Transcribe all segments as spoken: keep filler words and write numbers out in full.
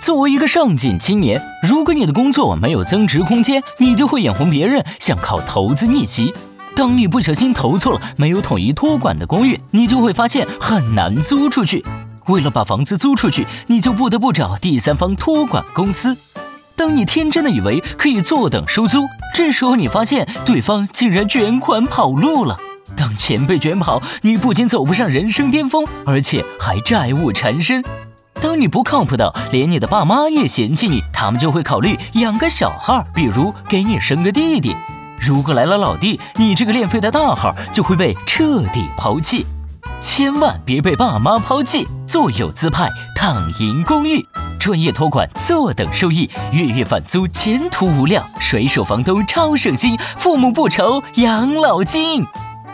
作为一个上进青年，如果你的工作没有增值空间，你就会眼红别人想靠投资逆袭。当你不小心投错了没有统一托管的公寓，你就会发现很难租出去。为了把房子租出去，你就不得不找第三方托管公司。当你天真的以为可以坐等收租，这时候你发现对方竟然卷款跑路了。当钱被卷跑，你不仅走不上人生巅峰，而且还债务缠身。当你不靠谱到连你的爸妈也嫌弃你，他们就会考虑养个小号，比如给你生个弟弟。如果来了老弟，你这个练废的大号就会被彻底抛弃。千万别被爸妈抛弃，坐有资派躺赢公寓，专业托管，坐等收益，月月返租，前途无量，水手房东超省心，父母不愁养老金。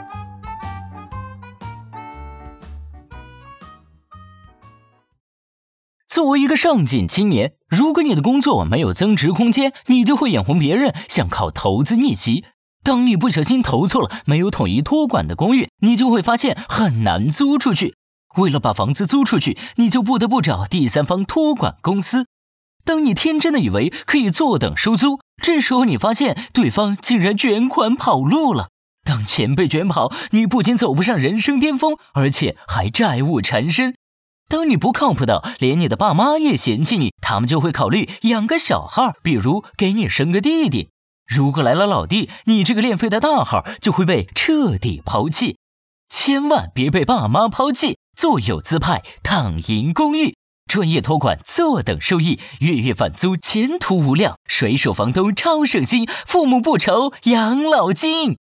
作为一个上进青年，如果你的工作没有增值空间，你就会眼红别人想靠投资逆袭。当你不小心投错了没有统一托管的公寓，你就会发现很难租出去。为了把房子租出去，你就不得不找第三方托管公司。当你天真的以为可以坐等收租，这时候你发现对方竟然卷款跑路了。当钱被卷跑，你不仅走不上人生巅峰，而且还债务缠身。当你不靠谱到连你的爸妈也嫌弃你，他们就会考虑养个小号，比如给你生个弟弟。如果来了老弟，你这个练废的大号就会被彻底抛弃。千万别被爸妈抛弃，坐有资派躺赢公寓，专业托管，坐等收益，月月返租，前途无量，水手房东超省心，父母不愁养老金。